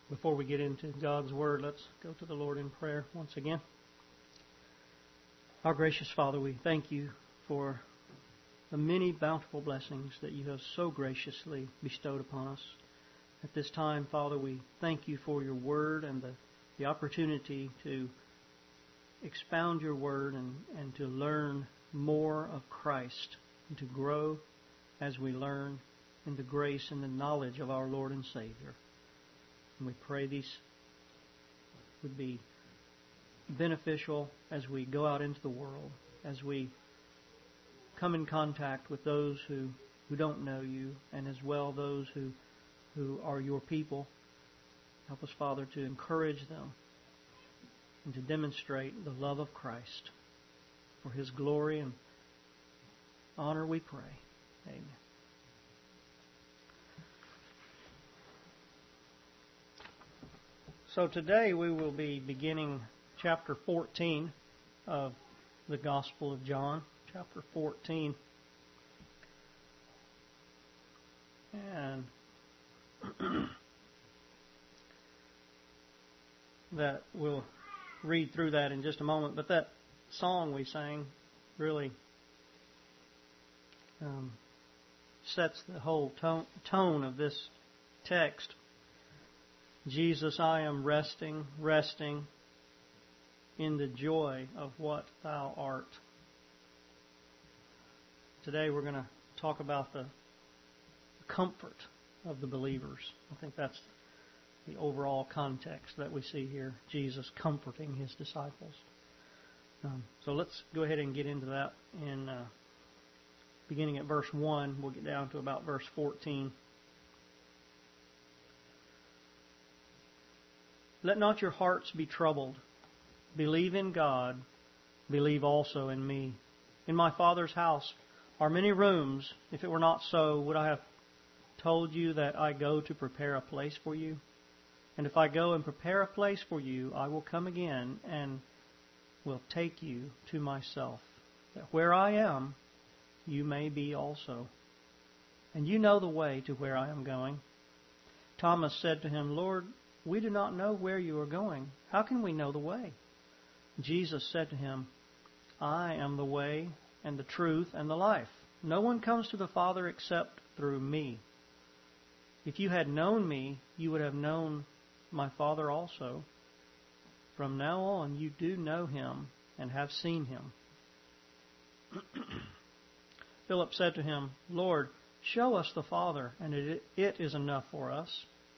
Before we get into God's Word, let's go to the Lord in prayer once again. Our gracious Father, we thank you for the many bountiful blessings that you have so graciously bestowed upon us. At this time, Father, we thank you for your Word and the opportunity to expound your Word and to learn more of Christ and to grow as we learn in the grace and the knowledge of our Lord and Savior. And we pray these would be beneficial as we go out into the world, as we come in contact with those who don't know you, and as well those who are your people. Help us, Father, to encourage them and to demonstrate the love of Christ. For His glory and honor we pray. Amen. So today we will be beginning chapter 14 of the Gospel of John, chapter 14. And that we'll read through that in just a moment. But that song we sang really sets the whole tone of this text. Jesus, I am resting in the joy of what thou art. Today we're going to talk about the comfort of the believers. I think that's the overall context that we see here. Jesus comforting His disciples. So let's go ahead and get into that. In beginning at verse 1, we'll get down to about verse 14. Let not your hearts be troubled. Believe in God. Believe also in me. In my Father's house are many rooms. If it were not so, would I have told you that I go to prepare a place for you? And if I go and prepare a place for you, I will come again and will take you to myself, that where I am, you may be also. And you know the way to where I am going. Thomas said to Him, Lord, we do not know where you are going. How can we know the way? Jesus said to him, I am the way and the truth and the life. No one comes to the Father except through me. If you had known me, you would have known my Father also. From now on, you do know Him and have seen Him. Philip said to Him, Lord, show us the Father, and it is enough for us.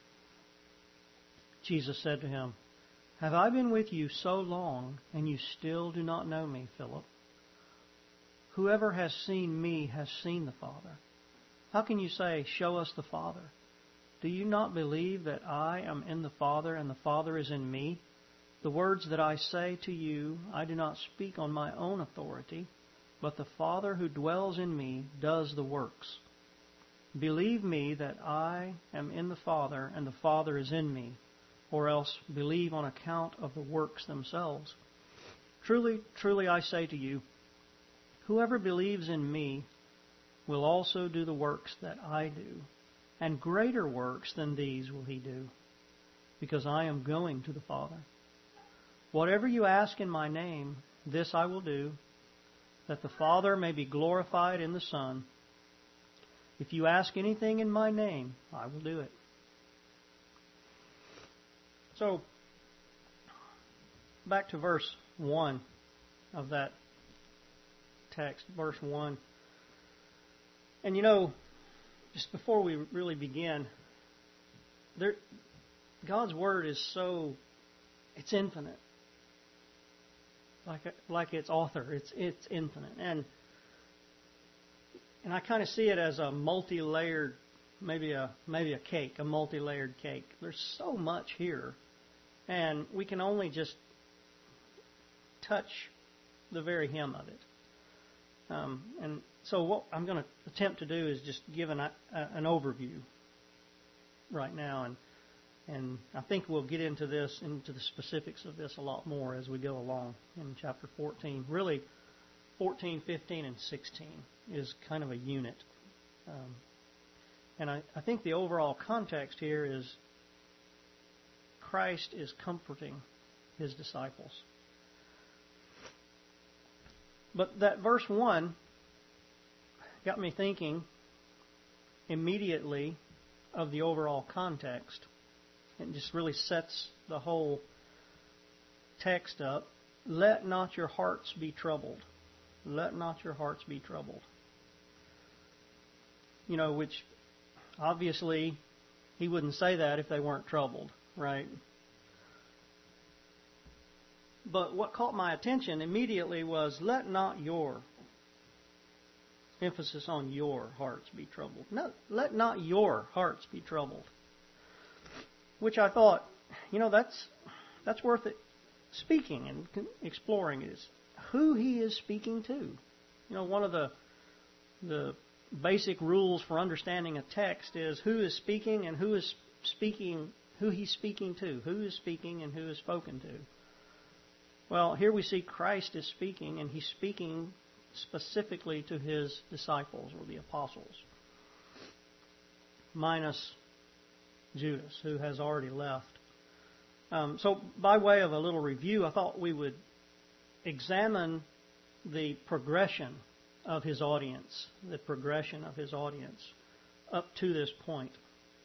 Jesus said to him, Have I been with you so long, and you still do not know me, Philip? Whoever has seen me has seen the Father. How can you say, Show us the Father? Do you not believe that I am in the Father, and the Father is in me? The words that I say to you, I do not speak on my own authority, but the Father who dwells in me does the works. Believe me that I am in the Father, and the Father is in me, or else believe on account of the works themselves. Truly, truly I say to you, whoever believes in me will also do the works that I do, and greater works than these will he do, because I am going to the Father. Whatever you ask in my name, this I will do, that the Father may be glorified in the Son. If you ask anything in my name, I will do it. So, back to verse 1 of that text, verse 1. And just before we really begin, God's Word is it's infinite. Like its author, it's infinite. And I kind of see it as a multi-layered, maybe a cake, a multi-layered cake. There's so much here. And we can only just touch the very hem of it. And so what I'm going to attempt to do is just give an overview right now. And I think we'll get into the specifics of this a lot more as we go along in chapter 14. Really, 14, 15, and 16 is kind of a unit. And I think the overall context here is Christ is comforting His disciples. But that verse 1 got me thinking immediately of the overall context. It just really sets the whole text up. Let not your hearts be troubled. Let not your hearts be troubled. You know, which obviously he wouldn't say that if they weren't troubled, right? But what caught my attention immediately was, let not your, emphasis on your hearts be troubled. No, let not your hearts be troubled. Which I thought, you know, that's worth it speaking and exploring, is who he is speaking to. You know, one of the basic rules for understanding a text is who is speaking and who is speaking, who he's speaking to. Who is speaking and who is spoken to. Well, here we see Christ is speaking, and he's speaking specifically to his disciples or the apostles, minus Judas, who has already left. So by way of a little review, I thought we would examine the progression of his audience, up to this point.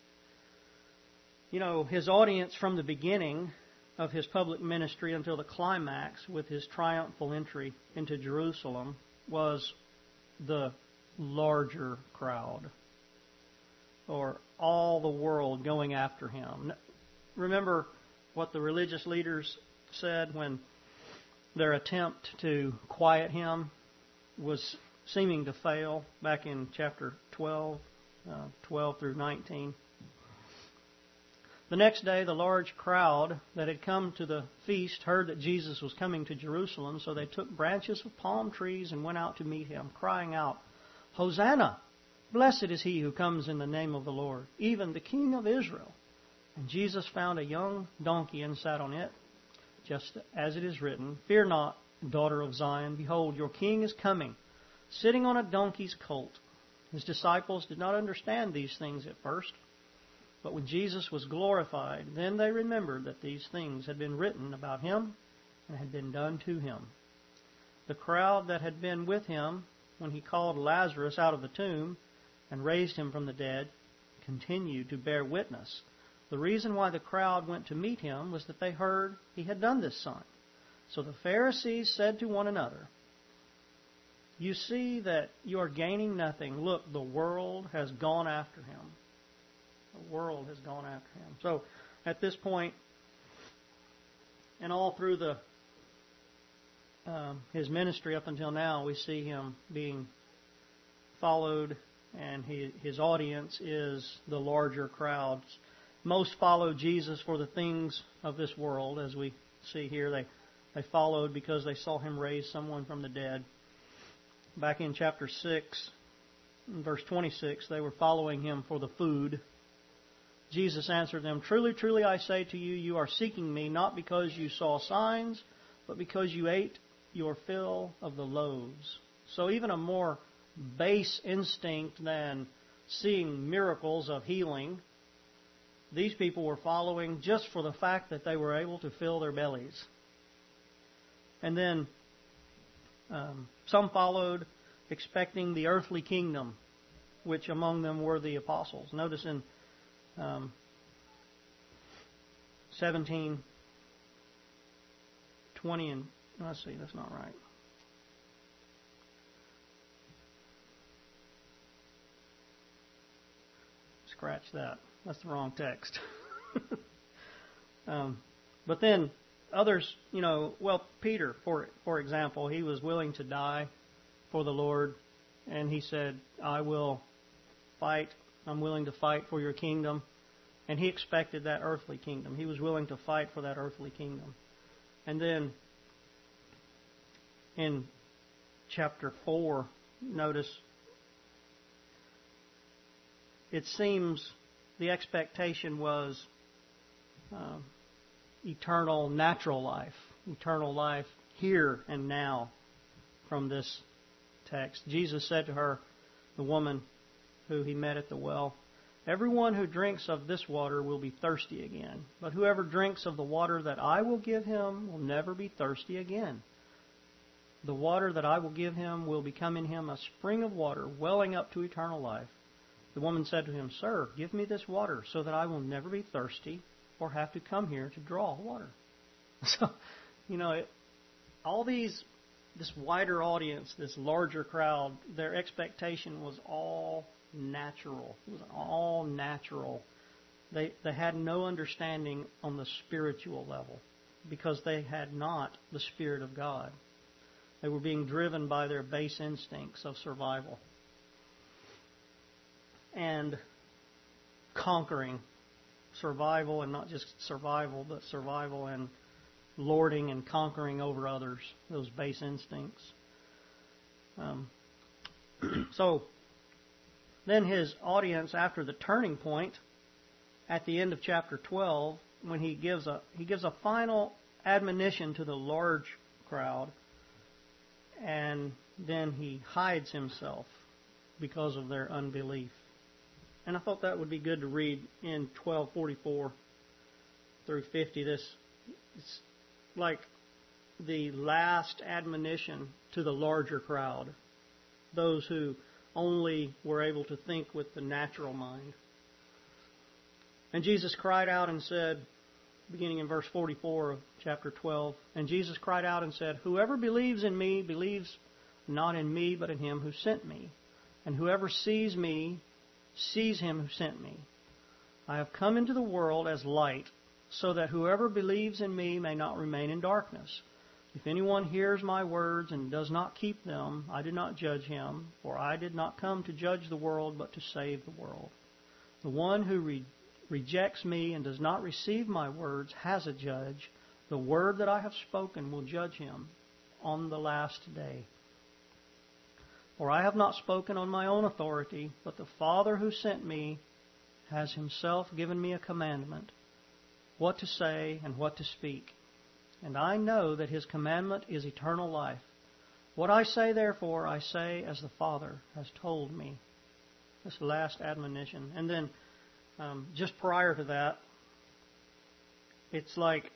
You know, his audience from the beginning of his public ministry until the climax with his triumphal entry into Jerusalem was the larger crowd, or all the world going after him. Remember what the religious leaders said when their attempt to quiet him was seeming to fail back in chapter 12 through 19. The next day, the large crowd that had come to the feast heard that Jesus was coming to Jerusalem, so they took branches of palm trees and went out to meet him, crying out, "Hosanna! Blessed is he who comes in the name of the Lord, even the King of Israel." And Jesus found a young donkey and sat on it, just as it is written, "Fear not, daughter of Zion. Behold, your king is coming, sitting on a donkey's colt." His disciples did not understand these things at first. But when Jesus was glorified, then they remembered that these things had been written about him and had been done to him. The crowd that had been with him when he called Lazarus out of the tomb and raised him from the dead continued to bear witness. The reason why the crowd went to meet him was that they heard he had done this sign. So the Pharisees said to one another, "You see that you are gaining nothing. Look, the world has gone after him." The world has gone after him. So at this point, and all through his ministry up until now, we see him being followed, and his audience is the larger crowds. Most followed Jesus for the things of this world, as we see here. They followed because they saw him raise someone from the dead. Back in chapter 6, in verse 26, they were following him for the food. Jesus answered them, "Truly, truly, I say to you, you are seeking me not because you saw signs, but because you ate your fill of the loaves." So even a more base instinct than seeing miracles of healing, these people were following just for the fact that they were able to fill their bellies. And then some followed expecting the earthly kingdom, which among them were the apostles. Notice in 17, 20, and let's see, that's not right. Scratch that. That's the wrong text. But then others, you know, well, Peter, for example, he was willing to die for the Lord, and he said, "I will fight. I'm willing to fight for your kingdom." And he expected that earthly kingdom. He was willing to fight for that earthly kingdom. And then in chapter 4, notice, it seems the expectation was eternal natural life here and now from this text. Jesus said to her, the woman who he met at the well, Everyone who drinks of this water will be thirsty again, but whoever drinks of the water that I will give him will never be thirsty again. The water that I will give him will become in him a spring of water welling up to eternal life." The woman said to him, "Sir, give me this water so that I will never be thirsty or have to come here to draw water." So, this wider audience, this larger crowd, their expectation was all natural. It was all natural. They had no understanding on the spiritual level because they had not the Spirit of God. They were being driven by their base instincts of survival and conquering. Survival, and not just survival, but survival and lording and conquering over others, those base instincts. So then his audience, after the turning point, at the end of chapter 12, when he gives a final admonition to the large crowd, and then he hides himself because of their unbelief. And I thought that would be good to read in 12:44 through 50. It's like the last admonition to the larger crowd, those who only were able to think with the natural mind. "And Jesus cried out and said," beginning in verse 44 of chapter 12, "And Jesus cried out and said, 'Whoever believes in me believes not in me, but in him who sent me. And whoever sees me sees him who sent me. I have come into the world as light, so that whoever believes in me may not remain in darkness. If anyone hears my words and does not keep them, I do not judge him, for I did not come to judge the world, but to save the world. The one who rejects me and does not receive my words has a judge. The word that I have spoken will judge him on the last day. For I have not spoken on my own authority, but the Father who sent me has himself given me a commandment, what to say and what to speak. And I know that his commandment is eternal life. What I say, therefore, I say as the Father has told me." This last admonition. And then just prior to that, it's like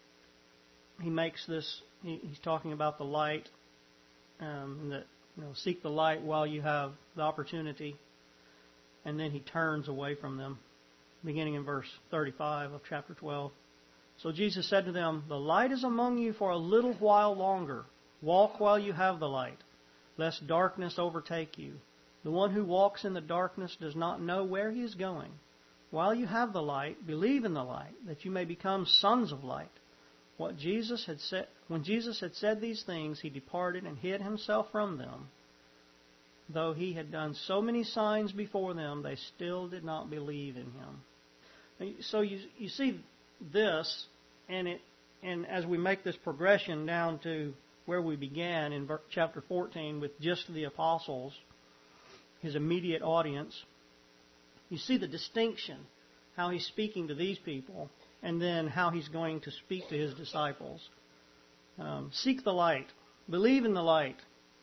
he makes this, he's talking about the light, that seek the light while you have the opportunity. And then he turns away from them, beginning in verse 35 of chapter 12. "So Jesus said to them, 'The light is among you for a little while longer. Walk while you have the light, lest darkness overtake you. The one who walks in the darkness does not know where he is going. While you have the light, believe in the light, that you may become sons of light.' When Jesus had said these things, he departed and hid himself from them. Though he had done so many signs before them, they still did not believe in him." So you see this, and as we make this progression down to where we began in chapter 14 with just the apostles, his immediate audience, you see the distinction, how he's speaking to these people, and then how he's going to speak to his disciples. Seek the light. Believe in the light.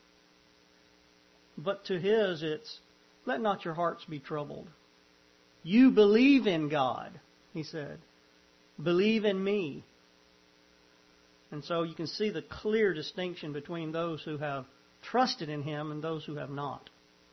But to his, it's, let not your hearts be troubled. You believe in God, he said. Believe in me. And so you can see the clear distinction between those who have trusted in him and those who have not.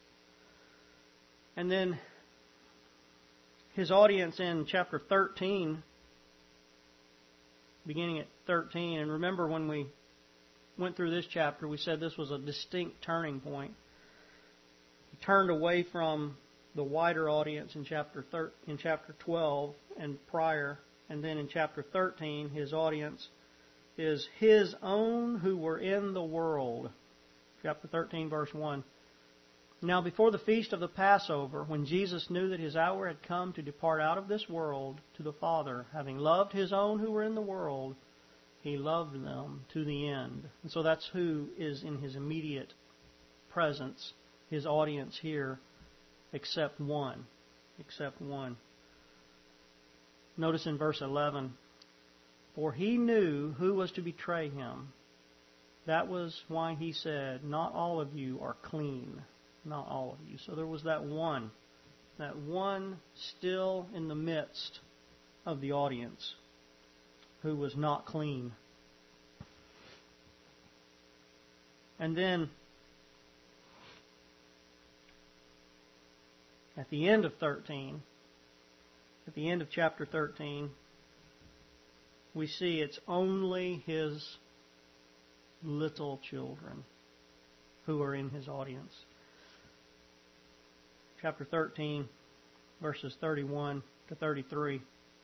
And then his audience in chapter 13, beginning at 13, and remember when we went through this chapter, we said this was a distinct turning point. He turned away from the wider audience in chapter 12 and prior, and then in chapter 13, his audience is his own who were in the world. Chapter 13, verse 1. "Now before the feast of the Passover, when Jesus knew that his hour had come to depart out of this world to the Father, having loved his own who were in the world, he loved them to the end." And so that's who is in his immediate presence, his audience here, except one. Except one. Notice in verse 11, "For he knew who was to betray him. That was why he said, 'Not all of you are clean.'" Not all of you. So there was that one that one still in the midst of the audience who was not clean. And then at the end of chapter 13, we see it's only his little children who are in his audience. Chapter 13, verses 31 to 33.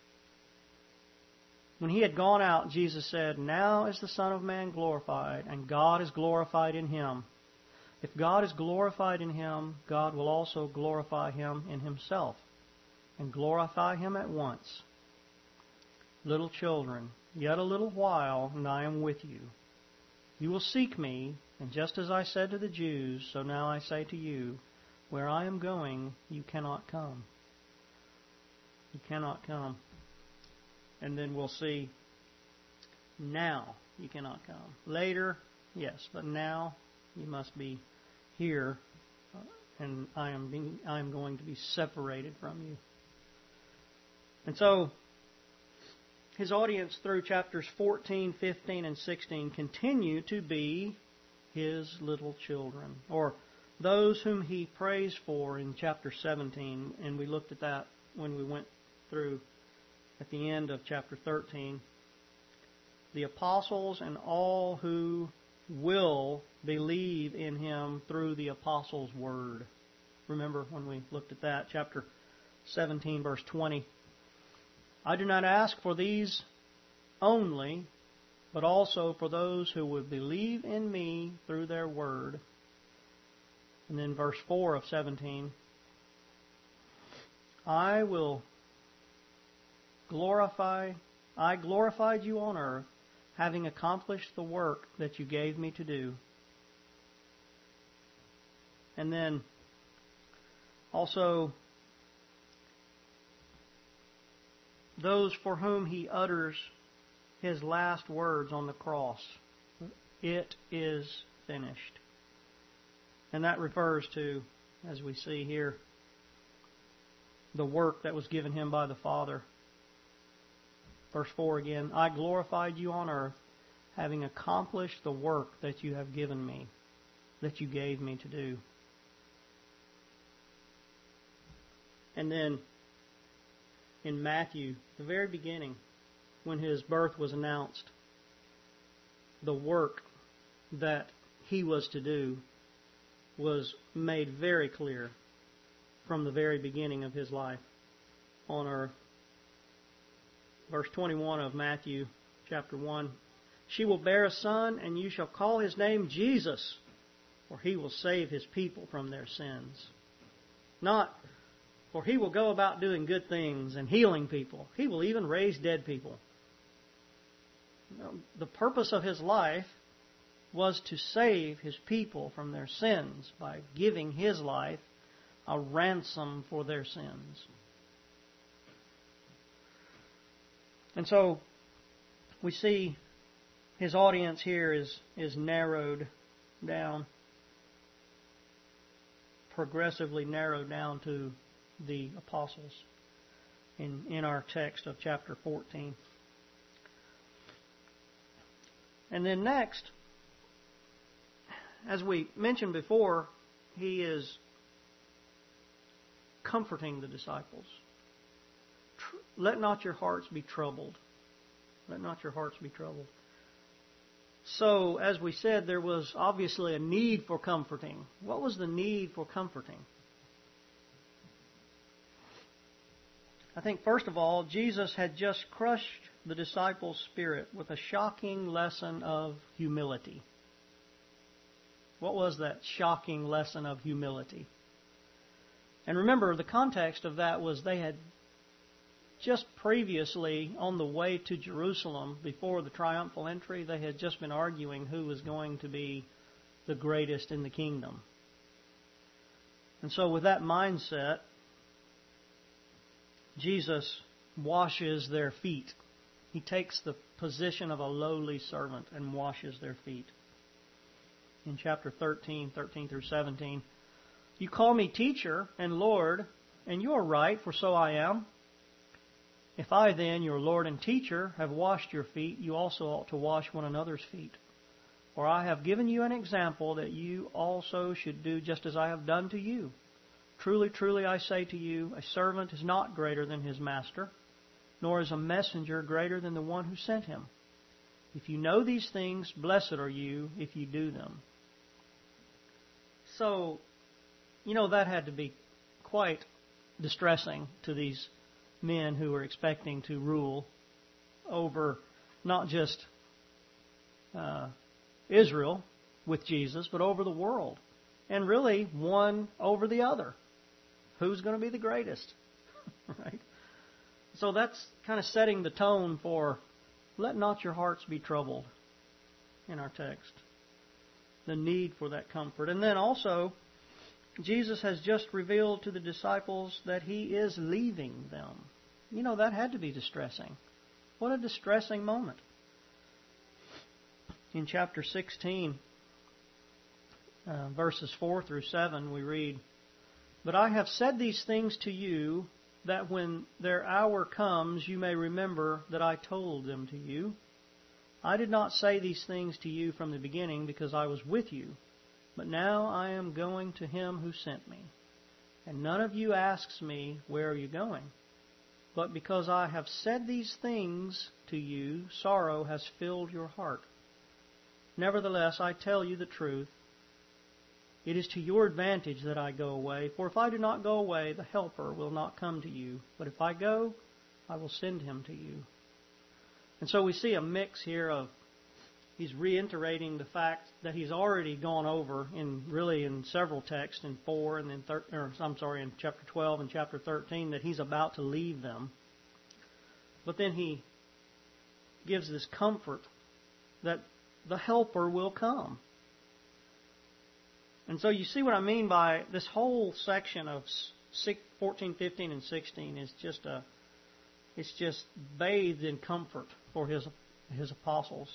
When he had gone out, Jesus said, "Now is the Son of Man glorified, and God is glorified in him. If God is glorified in him, God will also glorify him in himself, and glorify him at once. Little children, yet a little while, and I am with you. You will seek me, and just as I said to the Jews, so now I say to you, where I am going, you cannot come." You cannot come. And then we'll see, now you cannot come. Later, yes, but now you must be here, and I am going to be separated from you. And so, his audience through chapters 14, 15, and 16 continue to be his little children, or those whom he prays for in chapter 17, and we looked at that when we went through at the end of chapter 13. The apostles and all who will believe in him through the apostles' word. Remember when we looked at that, chapter 17, verse 20. "I do not ask for these only, but also for those who would believe in me through their word." And then verse 4 of 17. I glorified you on earth, having accomplished the work that you gave me to do. And then also those for whom he utters his last words on the cross. It is finished. And that refers to, as we see here, the work that was given him by the Father. Verse 4 again, "I glorified you on earth, having accomplished the work that you have given me, that you gave me to do." And then in Matthew, the very beginning, when his birth was announced, the work that he was to do was made very clear from the very beginning of his life on earth. Verse 21 of Matthew chapter 1, "She will bear a son, and you shall call his name Jesus, for he will save his people from their sins." Not, for he will go about doing good things and healing people. He will even raise dead people. The purpose of his life was to save his people from their sins by giving his life a ransom for their sins. And so we see his audience here is narrowed down, progressively narrowed down to the apostles in our text of chapter 14. And then next, as we mentioned before, he is comforting the disciples. Let not your hearts be troubled. Let not your hearts be troubled. So, as we said, there was obviously a need for comforting. What was the need for comforting? I think, first of all, Jesus had just crushed the disciples' spirit with a shocking lesson of humility. What was that shocking lesson of humility? And remember, the context of that was they had just previously, on the way to Jerusalem, before the triumphal entry, they had just been arguing who was going to be the greatest in the kingdom. And so with that mindset, Jesus washes their feet. He takes the position of a lowly servant and washes their feet. In chapter 13 through 17, "You call me teacher and Lord, And you are right, for so I am. If I then, your Lord and teacher, have washed your feet, you also ought to wash one another's feet. For I have given you an example that you also should do just as I have done to you. Truly, truly, I say to you, a servant is not greater than his master, nor is a messenger greater than the one who sent him. If you know these things, blessed are you if you do them. So, that had to be quite distressing to these men who were expecting to rule over not just Israel with Jesus, but over the world. And really, one over the other. Who's going to be the greatest? Right? So that's kind of setting the tone for let not your hearts be troubled in our text. The need for that comfort. And then also, Jesus has just revealed to the disciples that He is leaving them. That had to be distressing. What a distressing moment. In chapter 16, verses 4 through 7, we read, But I have said these things to you, that when their hour comes, you may remember that I told them to you. I did not say these things to you from the beginning because I was with you, but now I am going to Him who sent me. And none of you asks me, Where are you going? But because I have said these things to you, sorrow has filled your heart. Nevertheless, I tell you the truth. It is to your advantage that I go away. For if I do not go away, the Helper will not come to you. But if I go, I will send Him to you. And so we see a mix here of He's reiterating the fact that He's already gone over in several texts in 4 and then in chapter 12 and chapter 13 that He's about to leave them. But then He gives this comfort that the Helper will come. And so you see what I mean by this whole section of 14, 15, and 16 is just bathed in comfort for His apostles.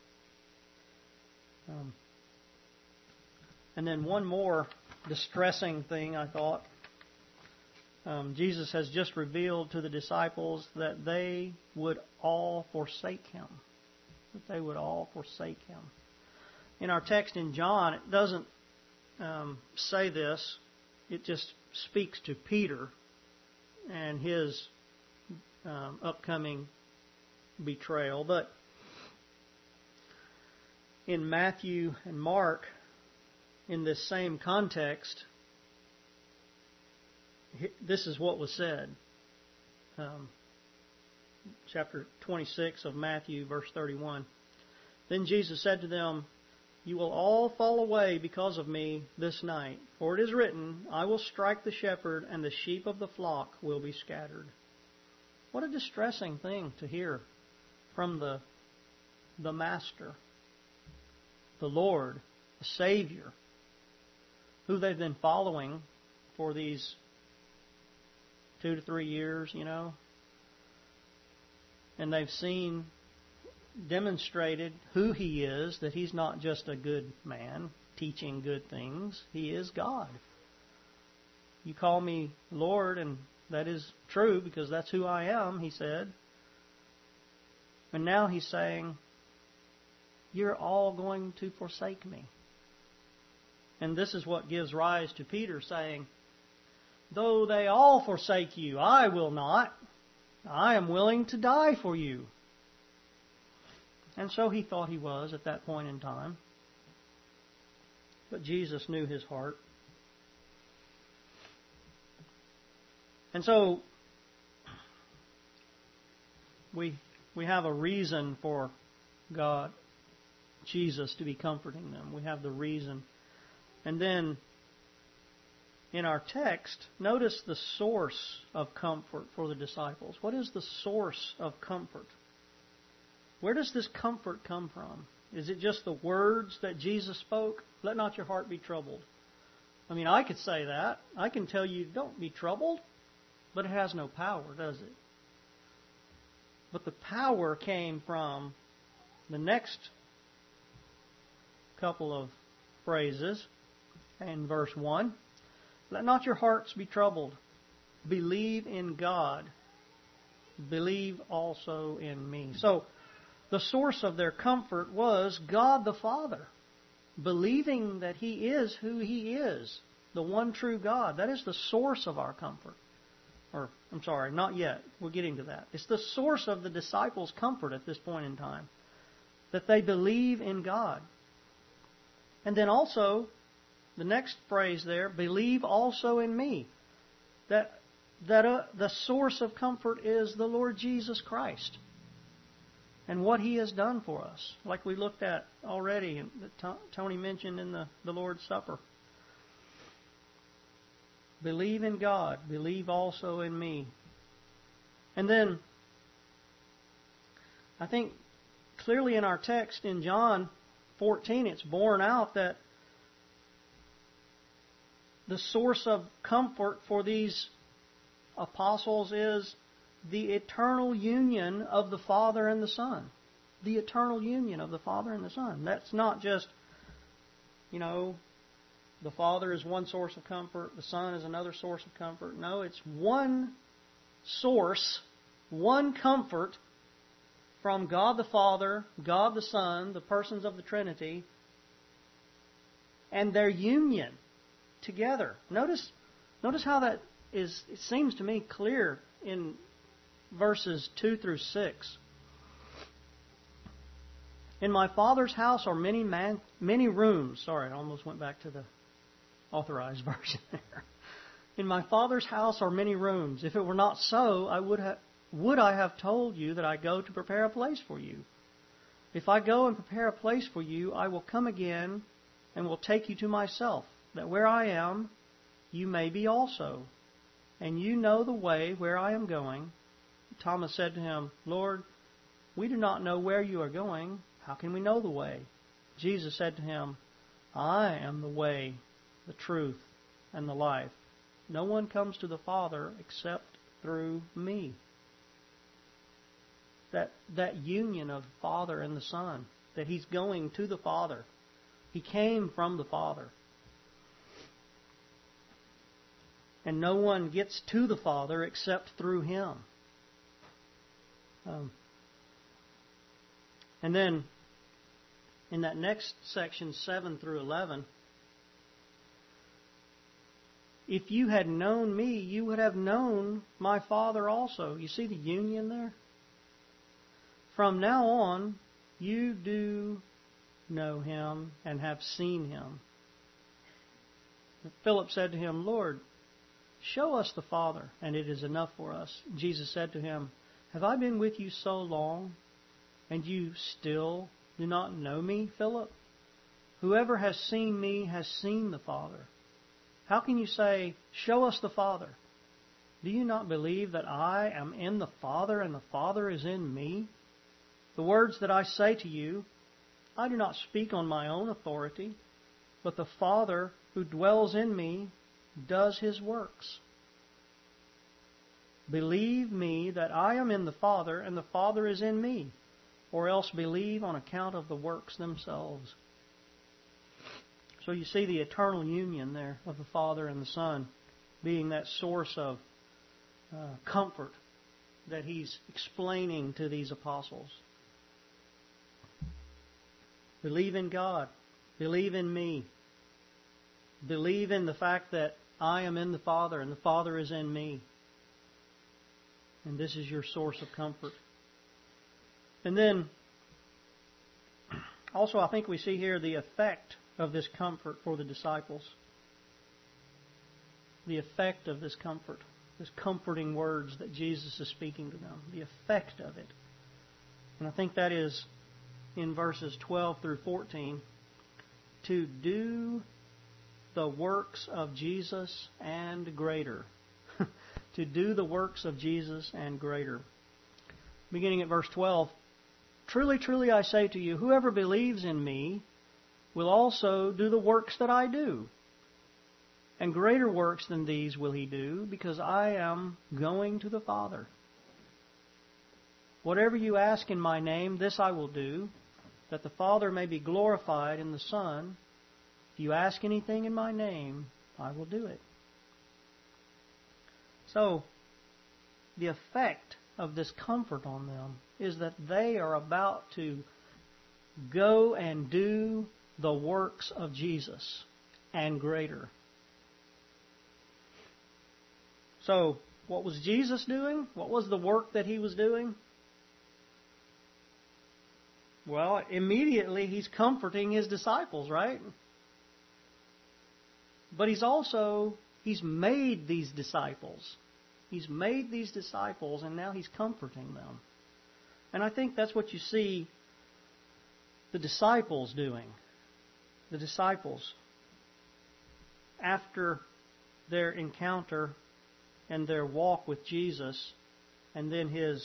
And then one more distressing thing, I thought. Jesus has just revealed to the disciples that they would all forsake Him. That they would all forsake Him. In our text in John, it doesn't say this. It just speaks to Peter and his upcoming betrayal. But in Matthew and Mark, in this same context, this is what was said. Chapter 26 of Matthew, verse 31. Then Jesus said to them, You will all fall away because of me this night. For it is written, I will strike the shepherd, and the sheep of the flock will be scattered. What a distressing thing to hear from the Master, the Lord, the Savior, who they've been following for these 2 to 3 years, And they've seen demonstrated who He is, that He's not just a good man teaching good things. He is God. You call me Lord, and that is true because that's who I am, He said. And now He's saying, you're all going to forsake me. And this is what gives rise to Peter saying, though they all forsake you, I will not. I am willing to die for you. And so he thought he was at that point in time. But Jesus knew his heart. And so we have a reason for God, Jesus, to be comforting them. We have the reason. And then in our text, notice the source of comfort for the disciples. What is the source of comfort? Where does this comfort come from? Is it just the words that Jesus spoke? Let not your heart be troubled. I mean, I could say that. I can tell you, don't be troubled. But it has no power, does it? But the power came from the next couple of phrases in verse 1. Let not your hearts be troubled. believe in God, believe also in me. So, the source of their comfort was God the Father, believing that He is who He is, the one true God. That is the source of our comfort. Or, I'm sorry, not yet. We're getting to that. It's the source of the disciples' comfort at this point in time, that they believe in God. And then also, the next phrase there, believe also in me. That the source of comfort is the Lord Jesus Christ and what He has done for us, like we looked at already and that Tony mentioned in the Lord's Supper. Believe in God. Believe also in me. And then, I think clearly in our text in John 14, it's borne out that the source of comfort for these apostles is the eternal union of the Father and the Son. The eternal union of the Father and the Son. That's not just, the Father is one source of comfort, the Son is another source of comfort. No, it's one source, one comfort from God the Father, God the Son, the persons of the Trinity, and their union together. Notice how that is, it seems to me clear in verses 2 through 6. In my Father's house are many rooms. Sorry, I almost went back to the Authorized Version there. In my Father's house are many rooms. If it were not so, would I have told you that I go to prepare a place for you? If I go and prepare a place for you, I will come again and will take you to myself, that where I am, you may be also. And you know the way where I am going. Thomas said to Him, Lord, we do not know where you are going. How can we know the way? Jesus said to him, I am the way, the truth, and the life. No one comes to the Father except through me. That union of the Father and the Son, that He's going to the Father. He came from the Father. And no one gets to the Father except through Him. And then, in that next section, 7 through 11, if you had known me, you would have known my Father also. You see the union there? From now on, you do know Him and have seen Him. Philip said to Him, Lord, show us the Father, and it is enough for us. Jesus said to him, have I been with you so long, and you still do not know me, Philip? Whoever has seen me has seen the Father. How can you say, show us the Father? Do you not believe that I am in the Father and the Father is in me? The words that I say to you, I do not speak on my own authority, but the Father who dwells in me does His works. Believe me that I am in the Father and the Father is in me, or else believe on account of the works themselves. So you see the eternal union there of the Father and the Son being that source of comfort that He's explaining to these apostles. Believe in God. Believe in me. Believe in the fact that I am in the Father and the Father is in me. And this is your source of comfort. And then, also I think we see here the effect of this comfort for the disciples. The effect of this comfort. This comforting words that Jesus is speaking to them. The effect of it. And I think that is in verses 12 through 14. To do the works of Jesus and greater. To do the works of Jesus and greater. Beginning at verse 12. Truly, truly, I say to you, whoever believes in me will also do the works that I do. And greater works than these will he do, because I am going to the Father. Whatever you ask in my name, this I will do, that the Father may be glorified in the Son. If you ask anything in my name, I will do it. So, the effect of this comfort on them is that they are about to go and do the works of Jesus and greater. So, what was Jesus doing? What was the work that He was doing? Well, immediately He's comforting His disciples, right? But He's made these disciples. He's made these disciples, and now He's comforting them. And I think that's what you see the disciples doing. The disciples, after their encounter and their walk with Jesus, and then His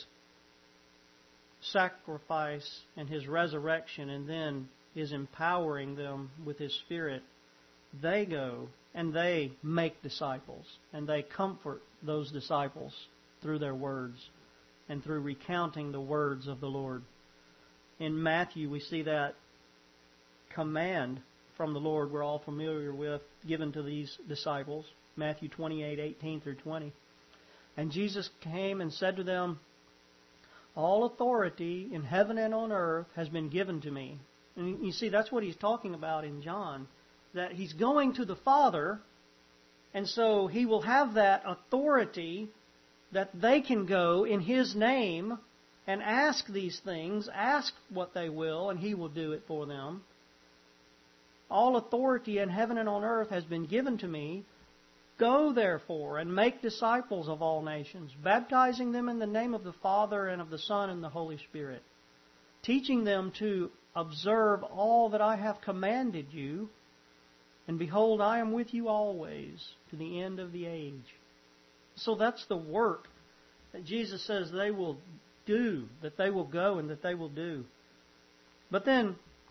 sacrifice and His resurrection, and then His empowering them with His Spirit, they go and they make disciples, and they comfort those disciples through their words and through recounting the words of the Lord. In Matthew, we see that command from the Lord we're all familiar with, given to these disciples. Matthew 28:18 through 20. And Jesus came and said to them, all authority in heaven and on earth has been given to me. And you see, that's what He's talking about in John, that He's going to the Father, and so He will have that authority that they can go in His name and ask these things, ask what they will, and He will do it for them. All authority in heaven and on earth has been given to me. Go, therefore, and make disciples of all nations, baptizing them in the name of the Father and of the Son and the Holy Spirit, teaching them to observe all that I have commanded you, and behold, I am with you always to the end of the age. So that's the work that Jesus says they will do, that they will go and that they will do. But then,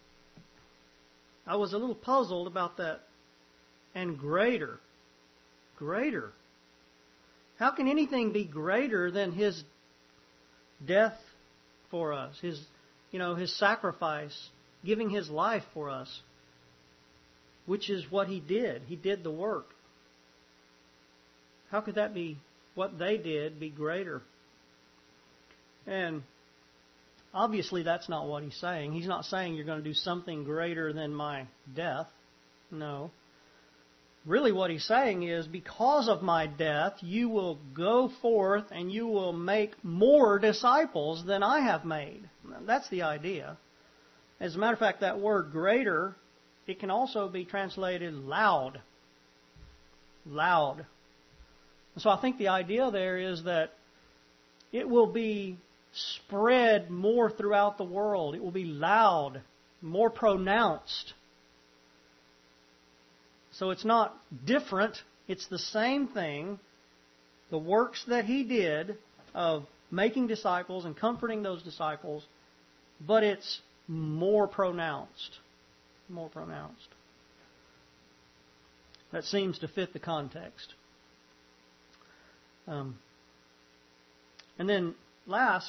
I was a little puzzled about that, and greater. Greater. How can anything be greater than His death for us? His sacrifice, giving His life for us, which is what He did. He did the work. How could that be, what they did, be greater? And obviously that's not what He's saying. He's not saying you're going to do something greater than my death. No. Really what He's saying is, because of my death, you will go forth and you will make more disciples than I have made. That's the idea. As a matter of fact, that word greater, it can also be translated loud. Loud. So I think the idea there is that it will be spread more throughout the world. It will be loud, more pronounced. So it's not different. It's the same thing. The works that He did of making disciples and comforting those disciples, but it's more pronounced. More pronounced. That seems to fit the context. And then last,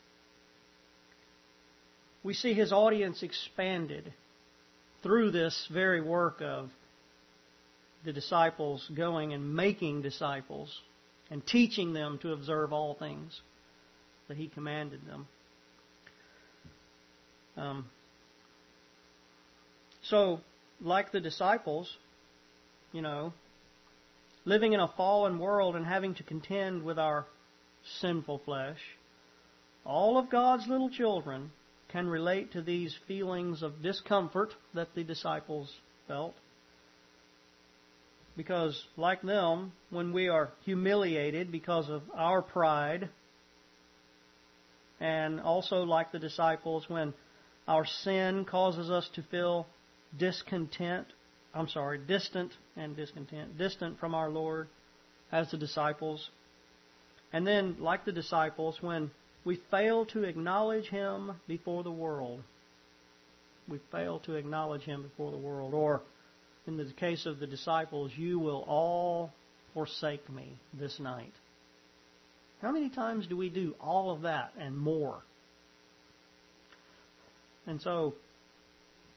we see His audience expanded through this very work of the disciples going and making disciples and teaching them to observe all things that He commanded them. So, like the disciples, living in a fallen world and having to contend with our sinful flesh, all of God's little children can relate to these feelings of discomfort that the disciples felt. Because, like them, when we are humiliated because of our pride, and also like the disciples, when our sin causes us to feel distant from our Lord as the disciples. And then, like the disciples, when we fail to acknowledge Him before the world. We fail to acknowledge Him before the world. Or, in the case of the disciples, you will all forsake me this night. How many times do we do all of that and more? And so,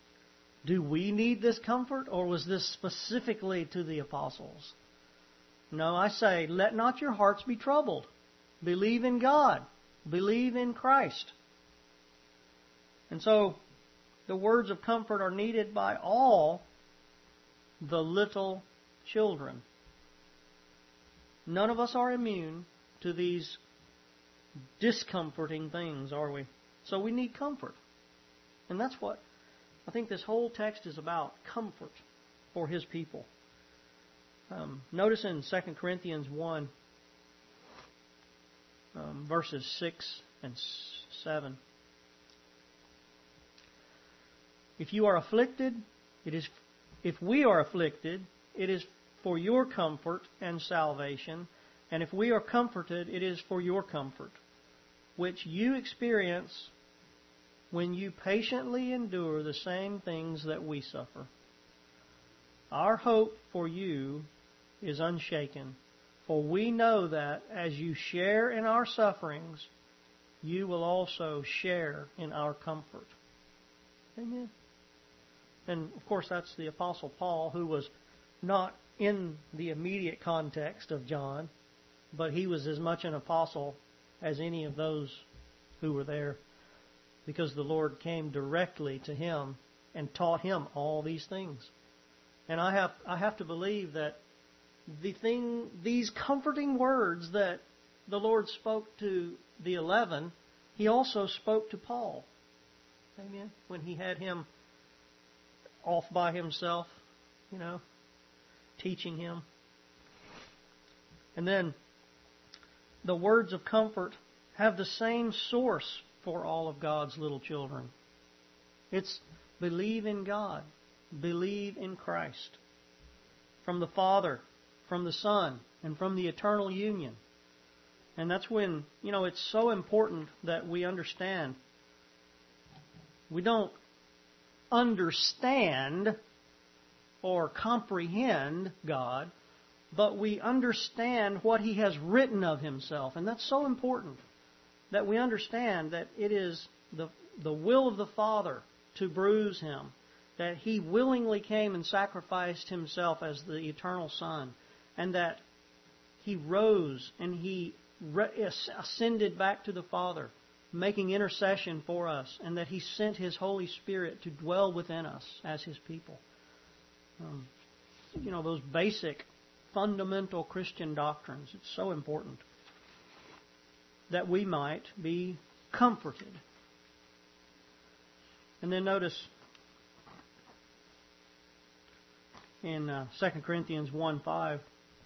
do we need this comfort, or was this specifically to the apostles? No, I say, let not your hearts be troubled. Believe in God. Believe in Christ. And so, the words of comfort are needed by all the little children. None of us are immune to these discomforting things, are we? So we need comfort. And that's what I think this whole text is about, comfort for His people. Notice in 2 Corinthians 1, verses 6 and 7. If you are afflicted, if we are afflicted, it is for your comfort and salvation, and if we are comforted, it is for your comfort, which you experience when you patiently endure the same things that we suffer. Our hope for you is unshaken, for we know that as you share in our sufferings, you will also share in our comfort. Amen. And, of course, that's the Apostle Paul, who was not in the immediate context of John, but he was as much an apostle as any of those who were there, because the Lord came directly to him and taught him all these things. And I have to believe that these comforting words that the Lord spoke to the 11, He also spoke to Paul. Amen. When He had him off by himself, teaching him. And then the words of comfort have the same source for all of God's little children. It's believe in God, believe in Christ. From the Father, from the Son, and from the eternal union. And that's when, it's so important that we understand. We don't understand or comprehend God, but we understand what He has written of Himself. And that's so important, that we understand that it is the will of the Father to bruise Him, that He willingly came and sacrificed Himself as the eternal Son, and that He rose and He ascended back to the Father, making intercession for us, and that He sent His Holy Spirit to dwell within us as His people. Those basic, fundamental Christian doctrines. It's so important that we might be comforted. And then notice in 2 Corinthians 1:5,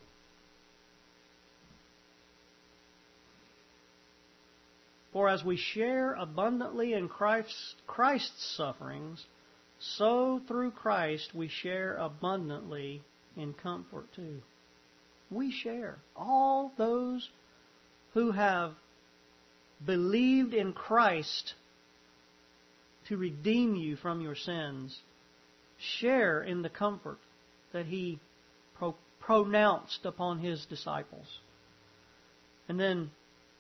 for as we share abundantly in Christ's sufferings, so through Christ we share abundantly in comfort too. We share. All those who have believed in Christ to redeem you from your sins share in the comfort that He pronounced upon His disciples. And then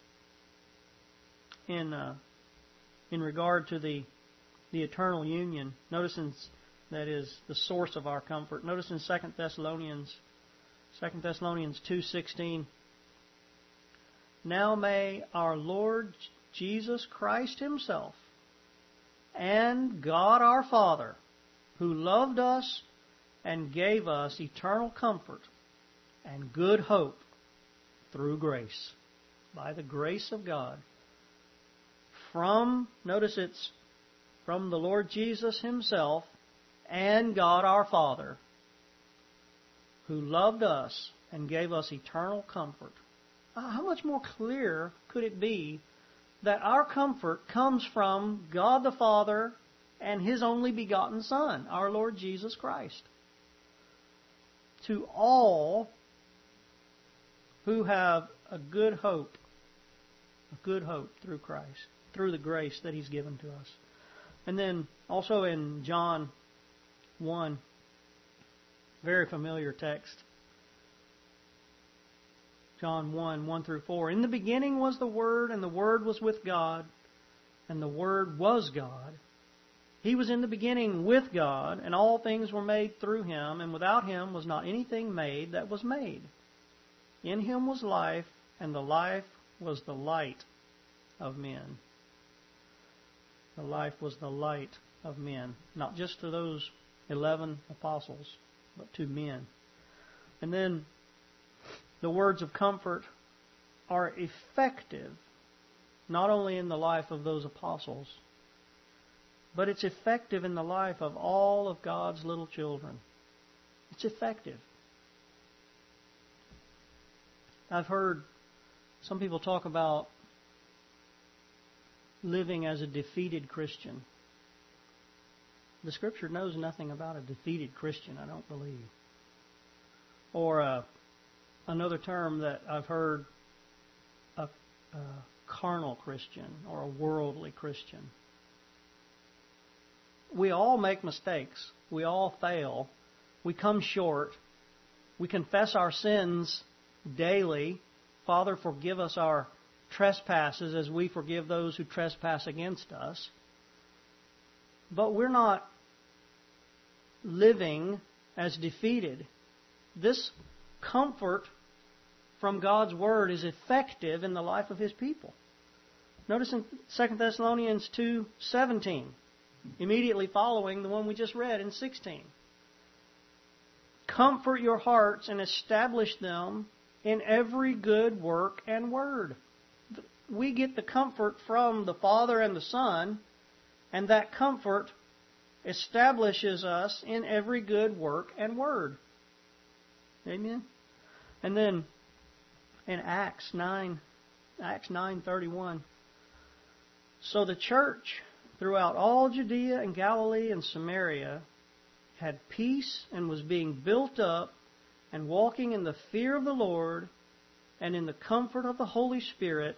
in regard to the eternal union, notice that is the source of our comfort. Notice in 2 Thessalonians 2:16, now may our Lord Jesus Christ Himself and God our Father, who loved us and gave us eternal comfort and good hope through grace, by the grace of God, notice it's from the Lord Jesus Himself and God our Father, who loved us and gave us eternal comfort. How much more clear could it be that our comfort comes from God the Father and His only begotten Son, our Lord Jesus Christ? To all who have a good hope through Christ, through the grace that He's given to us. And then also in John 1, very familiar text. John 1 through 4. In the beginning was the Word, and the Word was with God, and the Word was God. He was in the beginning with God, and all things were made through Him, and without Him was not anything made that was made. In Him was life, and the life was the light of men. The life was the light of men. Not just to those 11 apostles, but to men. And then the words of comfort are effective, not only in the life of those apostles, but it's effective in the life of all of God's little children. It's effective. I've heard some people talk about living as a defeated Christian. The Scripture knows nothing about a defeated Christian, I don't believe. Or another term that I've heard, a carnal Christian or a worldly Christian. We all make mistakes. We all fail. We come short. We confess our sins daily. Father, forgive us our trespasses as we forgive those who trespass against us. But we're not living as defeated. This comfort from God's Word is effective in the life of His people. Notice in 2 Thessalonians 2:17, immediately following the one we just read in 16. Comfort your hearts and establish them in every good work and word. We get the comfort from the Father and the Son, and that comfort establishes us in every good work and word. Amen? And then in Acts 9:31, so the church throughout all Judea and Galilee and Samaria had peace and was being built up and walking in the fear of the Lord and in the comfort of the Holy Spirit.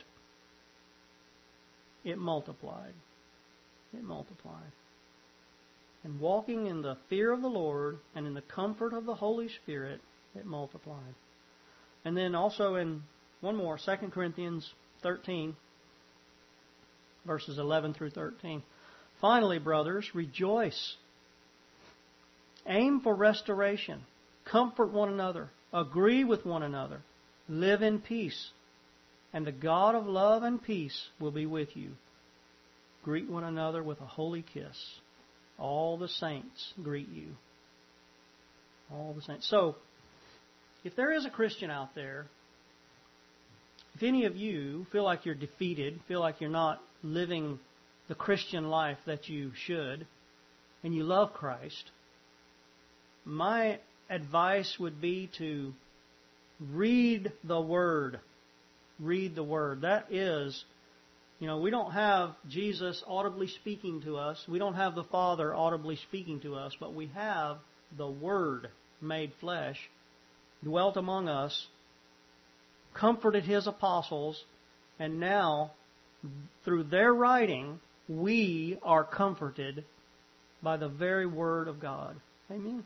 It multiplied. It multiplied. And walking in the fear of the Lord and in the comfort of the Holy Spirit, it multiplied. And then also in one more, 2 Corinthians 13, verses 11 through 13. Finally, brothers, rejoice. Aim for restoration. Comfort one another. Agree with one another. Live in peace. And the God of love and peace will be with you. Greet one another with a holy kiss. All the saints greet you. All the saints. So, if there is a Christian out there, if any of you feel like you're defeated, feel like you're not living the Christian life that you should, and you love Christ, my advice would be to read the Word. Read the Word. That is, we don't have Jesus audibly speaking to us. We don't have the Father audibly speaking to us, but we have the Word made flesh, dwelt among us, comforted His apostles, and now, through their writing, we are comforted by the very Word of God. Amen.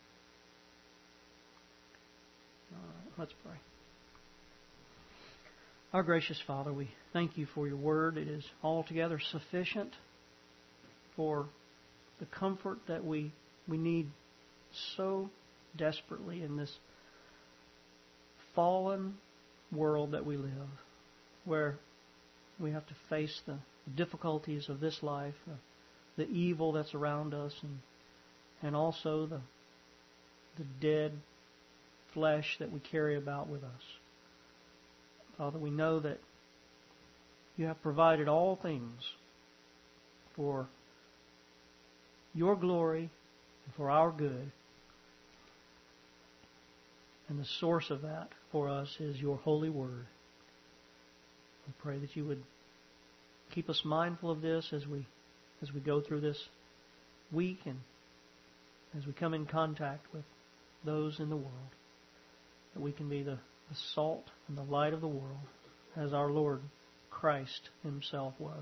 Let's pray. Our gracious Father, we thank You for Your Word. It is altogether sufficient for the comfort that we need so desperately in this fallen world that we live, where we have to face the difficulties of this life, the evil that's around us, and also the dead flesh that we carry about with us. Father, we know that You have provided all things for Your glory and for our good. And the source of that for us is Your holy Word. We pray that You would keep us mindful of this as we go through this week and as we come in contact with those in the world, that we can be the salt and the light of the world as our Lord Christ Himself was.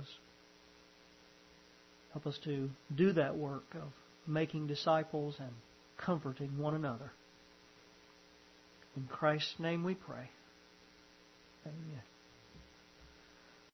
Help us to do that work of making disciples and comforting one another. In Christ's name we pray. Amen.